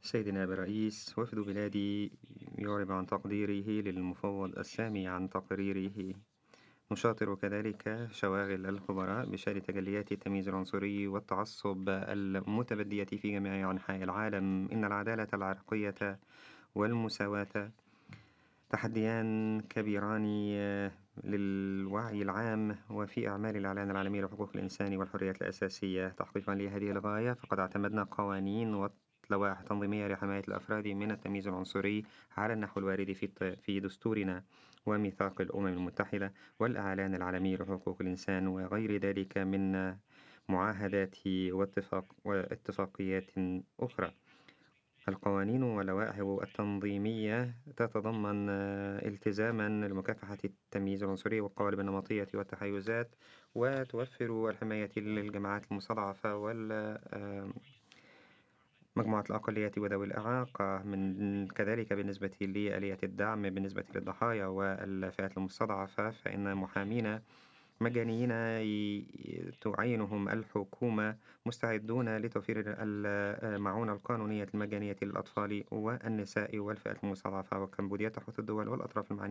سيدي نائب الرئيس، وفد بلادي يعرب عن تقديره للمفوض السامي عن تقريره. نشاطر كذلك شواغل الخبراء بشأن تجليات التمييز العنصري والتعصب المتبدية في جميع أنحاء العالم. إن العدالة العرقية والمساواة تحديان كبيران للوعي العام وفي أعمال الإعلان العالمي لحقوق الإنسان والحريات الأساسية. تحقيقا لهذه الغاية فقد اعتمدنا قوانين ولوائح تنظيمية لحماية الأفراد من التمييز العنصري على النحو الوارد في دستورنا وميثاق الأمم المتحدة والإعلان العالمي لحقوق الإنسان وغير ذلك من معاهدات واتفاقيات أخرى. القوانين واللوائح التنظيمية تتضمن التزاما لمكافحة التمييز العنصري والقوالب النمطية والتحيزات، وتوفر الحماية للجماعات المستضعفة والمجموعات الأقليات وذوي الإعاقة. من كذلك بالنسبة لآلية الدعم بالنسبة للضحايا والفئات المستضعفة، فإن محامين مجانيين تعينهم الحكومة مستعدون لتوفير المعونة القانونية المجانية للأطفال والنساء والفئات المستضعفة. وكمبوديا تحث الدول والأطراف المعنية